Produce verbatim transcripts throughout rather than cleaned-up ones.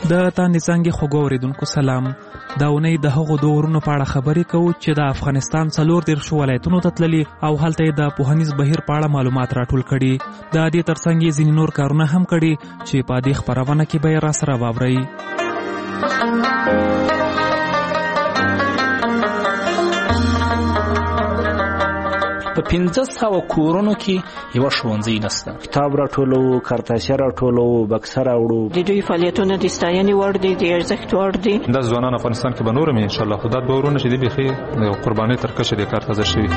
د تاندې څانګې خوږو اورېدونکو سلام. دا اونۍ د هغو دوه ورونو په اړه خبرې کوو چې د افغانستان څلور دېرشو ولایتونو ته تللي او هلته یې د پوهنیز بهیر په اړه معلومات راټول کړي. د دې ترڅنګ یې ځینې نور کارونه هم کړي چې په دې خپرونه کې به یې راسره واورئ. په پنځه سوه کورونو کې یوه ښوونځی نشته. کتاب راټولو، کارتاسیه راټولو، بکسه راوړو. د دوی فعالیتونه د ستاینې وړ دي، د ارزښت وړ دي. دا ځوانان افغانستان کې به نور هم انشاءالله خو دا دوه ورونه چې دي بیخي د قربانۍ تر کچه دې کار تازه شوي.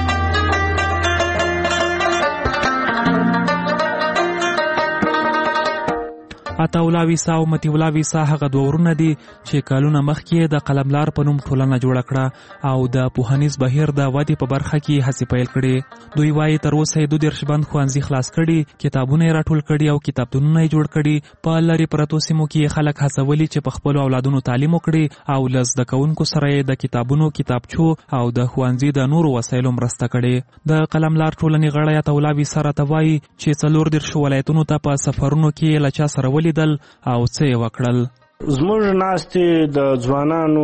عطاالله ویسا او مطیع الله ویسا هغه دوه ورونه دي چې کلونه مخکې د قلملار په نوم ټولنه جوړه کړه او د پوهنیز بهیر د ودې په برخه کې هڅې پیل کړې. دوی وایي تر اوسه یې دوه دېرش بند ښوونځي خلاص کړي، کتابونه یې راټول کړي او کتابتونونه یې جوړ کړي. په لرې پرتو سیمو کې خلک هڅولي چې په خپلو اولادونو تعلیم وکړي او له زده کوونکو سره یې د کتابونو، کتابچو او د ښوونځي د نورو وسایلو مرسته کړې. د قلملار ټولنې غړی عطاالله ویسا راته وایي چې څلور دېرشو ولایتونو ته په سفرونو کې له چا سره ولیدل او څه یې وکړل. زموږ ناستې د ځوانانو،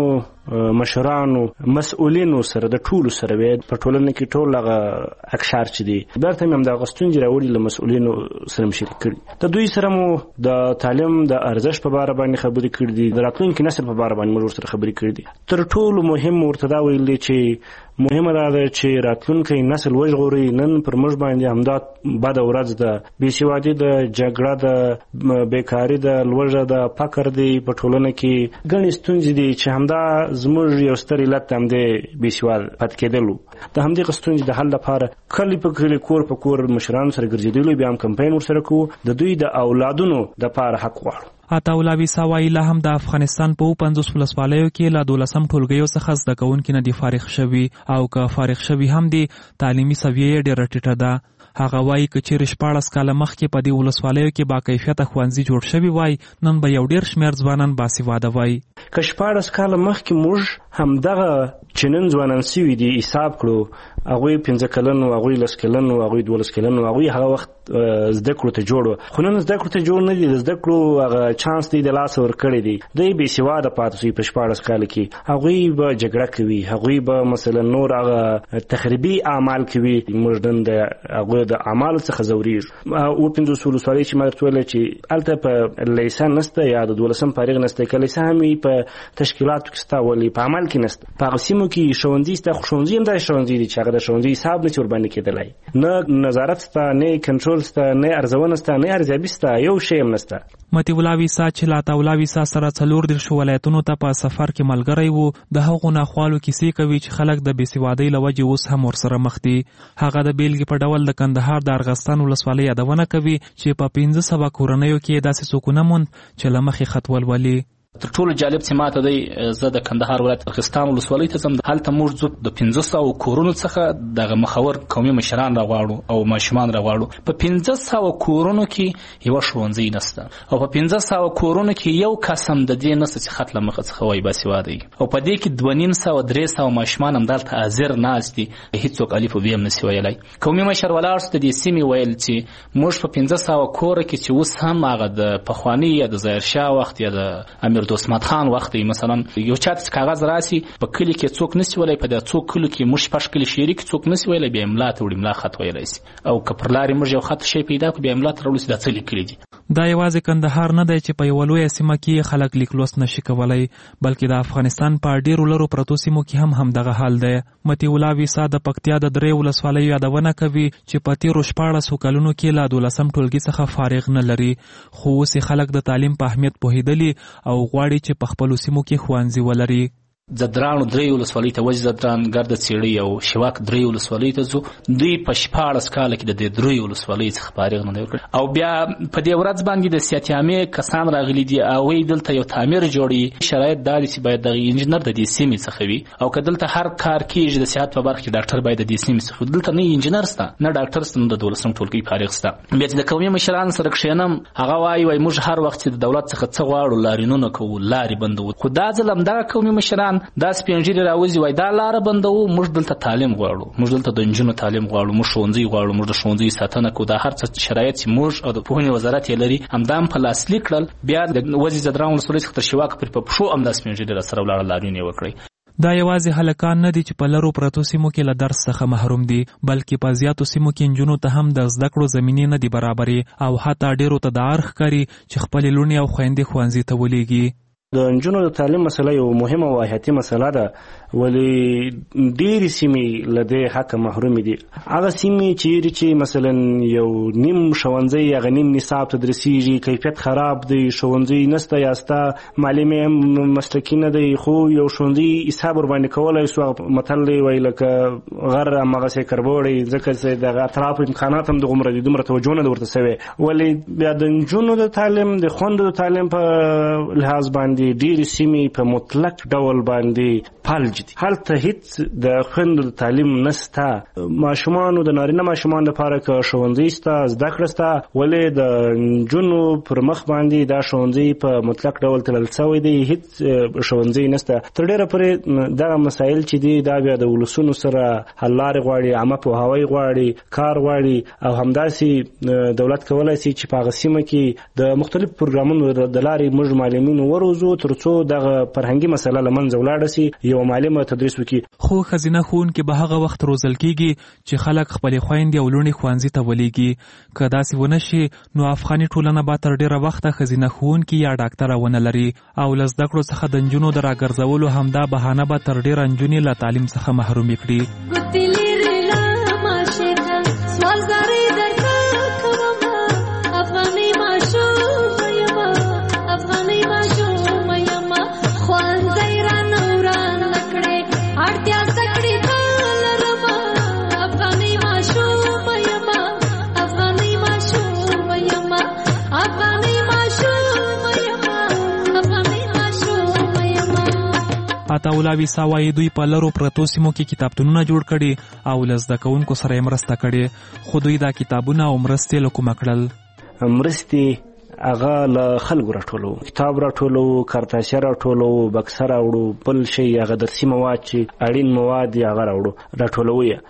مشرانو، مسؤلینو سره د ټولو سره وي په ټولنه کې ټول هغه اکشار چې دي بیرته مې همدغه ستونزې راوړي له مسؤلینو سره مې شریک کړي. د دوی سره مو د تعلیم د ارزښت په باره باندې خبرې کړي دي، د راتلونکي نسل په باره باندې موږ ورسره خبرې کړي دي. تر ټولو مهم ورته دا ویل دي چې مهمه دا ده چې راتلونکی نسل وژغوري. نن پر موږ باندې همدا بده ورځ ده، بېسوادي ده، جګړه ده، بیکاري ده، لوږه ده، فقر دی، په ټولنه کې ګڼې ستونزې دي چې همدا زموږ یو ستر علت همدې بېسواد پاتې کېدل و. د همدې ستونزې د حل لپاره کلی په کلي، کور په کور مشرانو سره ګرځېدلو، بیا هم کمپاین ورسره کوو، د دوی د اولادونو دپاره حق غواړو. عطاالله ویسا وایي لا هم د افغانستان په اووه پنځوس ولسوالیو کې له دولسم ټولګیو څخه زده کوونکي نه دي فارغ شوي او که فارغ شوي هم دي تعلیمي سویه یې ډېره ټیټه ده. هغه وایي که چیرې شپاړس کاله مخکې په دې ولسوالیو کې با کیفیته ښوونځي جوړ شوي وای، نن به یو ډېر شمېر ځوانان باسواده وای. که شپاړس کاله مخکې موږ همدغه چې نن ځوانان سوي دي حساب کړو، هغوی پنځه کلن و، هغوی لس کلن و، هغوی دولس کلن و، هغوی هغه وخت زده کړو ته جوړ و. خو نن زده کړو ته جوړ نه دي، د زده کړو هغه چانس دی د لاسه ورکړی دی. دوی بېسواده پاتې شوي په شپاړس کاله کې. هغوی به جګړه کوي، هغوی به مثلا نور هغه تخریبي اعمال کوي. موږ نن د هغوی د اعمالو څخه ځورېږو. اووه پنځوس ولسوالۍ چې ما درته ویله چې هلته په لیسه نسته یا د دولسم فارغ نسته، که لیسه هم وي په تشکیلاتو کې سته ولې په عمل کې نسته. په هغه سیمو کې ښوونځي سته، خو ښوونځي هم داسې ښوونځي دي چې هغه د ښوونځي حساب نه شي ورباندې کېدلی، نه نظارت سته، نه کنټرول سته، نه ارزونه سته، نه ارزیابي سته، یو شی هم نسته. مطیع الله ویسا چې له عطاالله ویسا سره څلور دېرشو ولایتونو ته په سفر کې ملګری و، د هغو ناخوالو کیسې کوي چې خلک د بېسوادۍ له وجې اوس هم ورسره مخ دي. هغه د بېلګې په ډول د کندهار د ارغستان ولسوالۍ یادونه کوي چې په پنځه سوه کورنیو کې داسې څوک ونه موند چې له مخې خط ولولي. تر ټولو جالب چې ماته دی، زه د کندهار ولایت ارغستان ولسوالۍ ته ځم. هلته موږ ځو د پنځه سوه کورونو څخه دغه مخور قومي مشران راغواړو او ماشومان راغواړو. په پنځه سوه کورونو کې یوه ښوونځی نسته او په پنځه سوه کورونو کې یو کس هم د دې نسته چې خط له مخه څخه وایي باسواده وي. او په دې کې دوه نیم سوه درې سوه ماشومان همدلته حاضر ناست دي، هېڅوک الف و ب هم نسي ویلی. قومي مشر ولاړ شو د دې سیمې ویل چې موږ په پنځه سوه کوره کې چې اوس هم هغه د پخواني یا د ظاهرشاه وخت یا د امیر دوست خان وخت مثلا یو چاته کاغذ راسي په کلی کې څوک نسی ویلی، په دې څوک کلی کې موږ شپږ کلی شریک څوک نسی ویلی، بیا املا ته وړي، املا خط ویلی سي. او که پر لارې موږ یو خط شی پیدا کړو، بیا املا ته راوړو چې دا څه لیکلي دي. دا یوازې کندهار نه دی چې په یوه لویه سیمه کې خلک لیک لوست نشي کولی، بلکې د افغانستان په ډېرو لرو پرتو سیمو کې هم همدغه حال دی. مطیع الله ویسا د پکتیا د درې ولسوالیو یادونه کوي چې په تېرو شپاړسو کلونو کې له دولسم ټولګي څخه فارغ نه لري، خو اوس خلک د تعلیم په اهمیت پوهېدلي او غواړي چې په خپلو سیمو کې ښوونځي ولري. زدرانو درې ولسوالۍ ته وځي، زدران، ګرده څېړۍ او شواک درې ولسوالۍ ته ځو. دوی په شپاړس کاله کې د دې درې ولسوالۍ څخه فارغ نه دی وکړی. او بیا په دې ورځ باندې د سیاتیامې کسان راغلي دي، هغوی دلته یو تعمیر جوړوي. شرایط دا دي چې باید دغه انجینر د دې سیمې څخه وي، او که دلته هر کار کېږي د صحت په برخه کې ډاکټر باید د دې سیمې څخه وي. دلته نه انجینر سته، نه ډاکټر سته، نه د دولسم ټولګي فارغ سته. بیا چې د قومي مشرانو سره کښېنم، هغه وایي وایي موږ هر وخت چې د دولت څخه څه غواړو لارینونه کوو، لارې بندوو. خو دا ځل همدغه قومي مشران ځوانان دا سپین ږیري راوځي وای دا لاره بندوو، موږ دلته تعلیم غواړو، موږ دلته د نجونو تعلیم غواړو، موږ ښوونځي غواړو، موږ د ښوونځي ساتنه کوو. دا هر څه شرایط چې موږ او د پوهنې وزارت یې لري همدا هم په لاسلیک کړل. بیا د وزیر ځدراڼ ولسوالۍ څخه تر شواک پورې په پښو همدا سپین ږیري راسره ولاړل، لاریون یې وکړئ. دا یوازې هلکان نه دي چې په لرو پرتو سیمو کې له درس څخه محروم دي، بلکې په زیاتو سیمو کې نجونو ته هم د زده کړو زمینې نه دي برابرې او حتی ډېرو ته د اړ ښکاري چې خپلې لوڼې او خویندې ښوونځي ته ولېږي. د نجونو د تعلیم مسله یو مهمه او حیاتي مسله ده، ولې ډېرې سیمې له دې حقه محرومې دي. هغه سیمې چیرې چې مثلا یو نیم ښوونځی هغه نیم نصاب تدریسیږي، کیفیت خراب دی، ښوونځی نسته یا ستا معلم هم مسلکي نه دی، خو یو ښوونځي حساب ورباندې کولی سو. متل دی وایي لکه غر هماغسې کربوړی، ځکه چې دغه اطرافو امکانات هم دغومره دي، دومره توجه نه ده ورته سوې. ولې بیا د نجونو د تعلیم د خوندو د تعلیم په لحاظ باندې ډېرې سیمې په مطلق ډول باندې فلج دي. هلته هیڅ د خویندو د تعلیم نسته. ماشومانو د نارینه ماشومانو لپاره که ښوونځي سته، زده کړه سته، ولې د نجونو پر مخ باندې دا ښوونځي په مطلق ډول تړل شوی دی، هیڅ ښوونځي نسته. تر ډېره پورې دغه مسایل چې دي دا بیا د ولسونو سره حل لارې غواړي، عامه پوهاوی غواړي، کار غواړي، او همداسې دولت کولی شي چې په هغه سیمه کې د مختلفو پروګرامونو د لارې موږ معلمین وروزو تر څو دغه فرهنګي مسله له منځه ولاړه سي، یو معلم تدریس وکړي. خو ښځینه ښوونکي به هغه وخت روزل کیږي چې خلک خپلې خویندې او لوڼې ښوونځي ته ولېږي. که داسې ونه شي نو افغاني ټولنه به تر ډېره وخته ښځینه ښوونکي یا ډاکټره ونه لري او له زده کړو څخه د نجونو د راګرځولو همدا بهانه به تر ډېره نجونې له تعلیم څخه محرومې کړي. عطاالله ویسا وایي دوی په لرو پرتو سیمو کې کتابتونونه جوړ کړي او له زده کوونکو سره یې مرسته کړې، خو دوی دا کتابونه او مرستې له کومه کړل؟ مرستې هغه له خلکو راټولو، کتاب راټولو، کارتاشه راټولو، بکسه راوړو، بل شی هغه درسي مواد چې اړین مواد یې هغه راوړو، راټولو یې.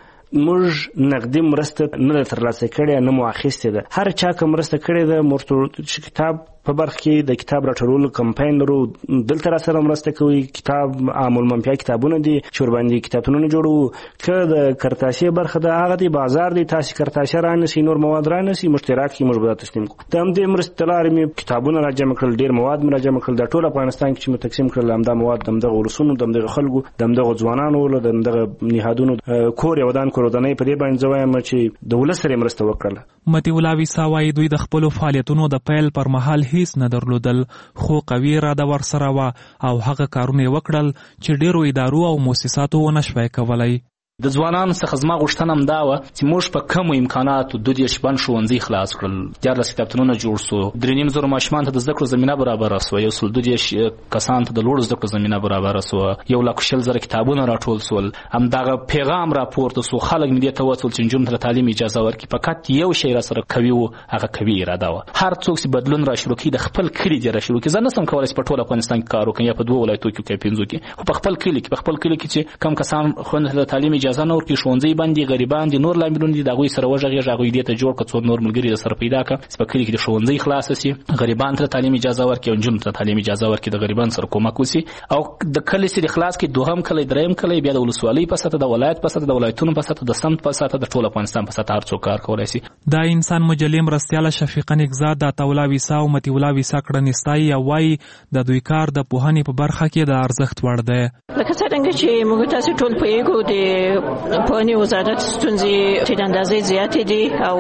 موږ نقدي مرسته نه ده ترلاسه کړې، نه مو اخیستې ده. هر چا که مرسته کړې ده مرتو کتاب په برخه کې د کتاب راټولولو کمپاین لرو، دلته را سره مرسته کوي. کتاب عام المنفعه کتابونه دي چې ورباندې کتابتونونه جوړو. که د کرتاشې برخه ده هغه دی بازار دی، تاسې کرتاشه رانیسئ، نور مواد رانیسئ، مشترات کې موږ به دا تسلیم کړو. د همدې مرستې له لارې مې کتابونه را جمع کړل، ډېر مواد مې را جمع کړل. دا ټول افغانستان کې چې مې تقسیم کړل همدا مواد د همدغه ولسونو، د همدغه خلکو، د همدغه ځوانانو، د همدغه نهادونو کور یې ودان کور ودانۍ په دې باندې زه وایم چې د ولس سره مرسته وکړله. مطیع الله ویسا وایي دوی د خپلو فعالیتونو د پیل پر مهال هیڅ نه درلودل، خو قوي اراده ورسره وه او هغه کارونه یې وکړل چې ډېرو ادارو او مؤسساتو ونه شوی کولی. د ځوانانو څخه زما غوښتنه هم دا وه چې موږ په کمو امکاناتو دوه دېرش بند ښوونځي خلاص کړل، دیارلس کتابتونونه جوړ سو، درې نیم زره ماشومانو ته د زده کړو زمینه برابره سوه، یو سل دوه دېرش کسانو ته د لوړو زده کړو زمینه برابره سوه، یو لک شل زره کتابونه راټول سول. همدغه پیغام راپورته سو، خلک مې دې ته وڅول چې نجونو ته تعلیم اجازه ورکړي. فقط یو شی راسره کوي و، هغه قوي اراده وه. هر څوک چې بدلون را شروع کړي د خپل کلي دې را شروع کړي. زه نسم کولی چې په ټول افغانستان کې کار وکړم یا په دوه ولایتو کې یا پنځو کې، خو په خپل کلي کې په خپل کلي کې چې کم کسان خویندو ته د تعلیم اجازه نه ورکړي، ښوونځي باندې غریبان دي، نور لاملونه دي، د هغوی سره وغږېږه، هغوی دې ته جوړ کړه، څو نور ملګري در سره پیدا کړه چې په کلي کې د ښوونځي خلاصه سي، غریبانو ته تعلیم اجازه ورکړي او نجونو ته تعلیم اجازه ورکړي، د غریبانو سره کومک وسي. او د کلي چې د خلاص کې دوهم کلی، دریم کلی، بیا د ولسوالۍ په سطحه، د ولایت په سطحه، د ولایتونو په سطحه، د سمت په سطحه، د ټول افغانستان په سطحه هر څوک کار کولی سي. دا انسان مجلې مرستیاله شفیقه نګزاد د عطاالله ویسا او مطیع الله ویسا کړنې ستایي او وایي د دوی کار د پوهنې په برخه کې د ارزښت وړ دی. لکه څرنګه چې موږ تاسو ټول پوهیږو د پوهنې وزارت ستونزې چې د اندازې زیاتې دي او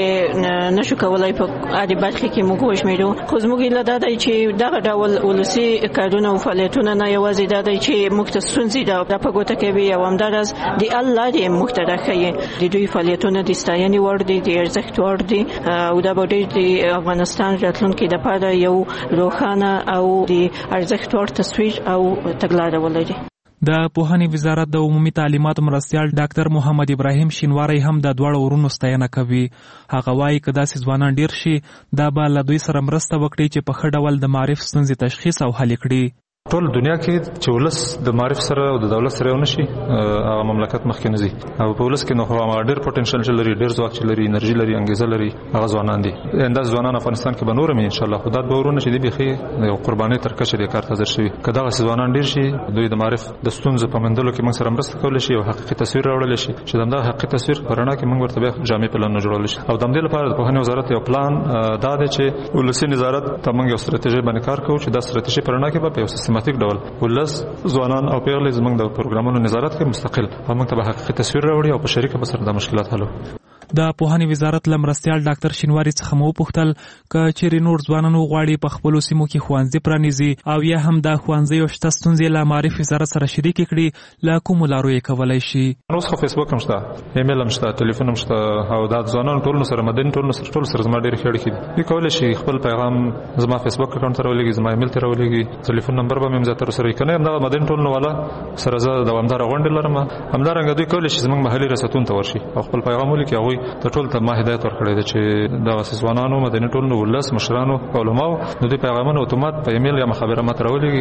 موږ نشو کولی په عادي برخه کې موږ وشمېرو، خو زموږ ایله دا دی چې دغه ډول ولسي کارونه او فعالیتونه نه یوازې دا دی چې موږ ته ستونزې دا په ګوته کوي او همداراز د حل لارې موږ ته راښیي. د دوی فعالیتونه د ستاینې وړ دي، د ارزښت وړ دي او دا به ډېر د افغانستان راتلونکي دپاره یو روښانه او د ارزښت وړ تصویر او تګلاره ولري. د پوهنې وزارت د عمومي تعلیماتو مرستیال ډاکټر محمد ابراهیم شینواری هم د دواړو ورونو ستاینه کوي. هغه وایي که داسې ځوانان ډیر شي دا به له دوی سره مرسته وکړي چې په ښه ډول د معرف ستونزې تشخیص او حل کړي. ټول دنیا کې چې ولس د معرف سره او د دولت سره ونشي هغه مملکت مخکې نه ځي او په ولس کې نو هغه ډېر پوتنشل چې لري ډېر ځواک چې لري انرژي لري انګیزه لري هغه ځوانان دي انداز ځوانان افغانستان کې به نور هم ان شاء الله خدای به ورونه چې دی بيخي یو قرباني تر کچه د کار حاضر شي کدا ځوانان ډېر شي دوی د معرف د ستونزو په مندلو کې موږ سره مرسته کول شي او حقیقي تصویر راوړل شي چې دا حقیقي تصویر پرانا کې موږ ورته به جامع پلان جوړول شي او د دې لپاره د پوهنې وزارت یو پلان دا دی چې ولسی نظارت ته موږ یو ستراتیژي باندې کار کوو چې دا ستراتیژي پرانا کې په یو سیستماتیک ډول ولس ځوانان او پیغلې زموږ د پروګرامونو نظارت کې مستقل موږ ته به حقیقي تصویر راوړي او په شریکه به سره د مشکلات حل د پوهنې وزارت لمرستیال ډاکټر شینواری څخه مو پوښتل ک چیرې نور ځوانانو غواړي په خپل سیمو کې خوانځي پرانیزي او یا هم د خوانځي او شته ستونزې له معرفت وزارت سره شریک کړي لا کوم لارو یې کولای شي نو خو فیسبوک هم شته ایمیل هم شته ټلیفون هم شته او د ځوانانو ټول سره مدن ټول سره ټول سره زما ډېر خېړ کړي دوی کولای شي خپل پیغام زما فیسبوک اکاونټ سره ولګي زما ایمیل ته ولګي ټلیفون نمبر به مې زیاتره سره کنه هم د مدن ټول نو والا سره زه دوامدار غونډه لرم همدارنګه دوی کولای شي زموږ محلي رساتون ته ورشي او خپل پیغام ولګي هغه ته ټول ته هدایت ورکړی دی چې د واسوانانو مدني ټولنو ولس مشرانو علماو د دې پیغامونو اتومات په ایمیل یا مخابره ماته راولېږي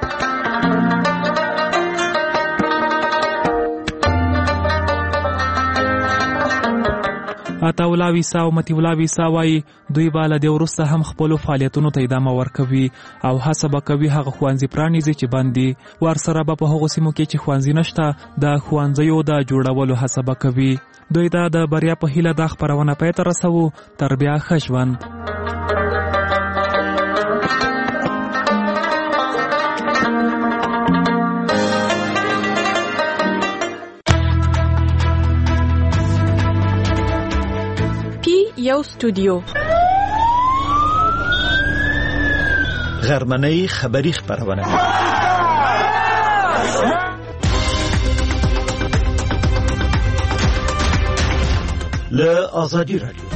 عطاالله ویسا او متي الله ویسا وايي دوی به له دې وروسته هم خپلو فعالیتونو ته ادامه ورکوي او هڅه به کوي هغه ښوونځي پرانیزي چې بند دي ورسره به په هغو سیمو کې چې ښوونځي نشته د ښوونځیو د جوړولو هڅه به کوي دوی دا د بریا په هیله دا خپرونه پای ته رسوو تر بیا ښه ژوند یو استودیو غرمنۍ خبری خبرونه له آزادی رادیو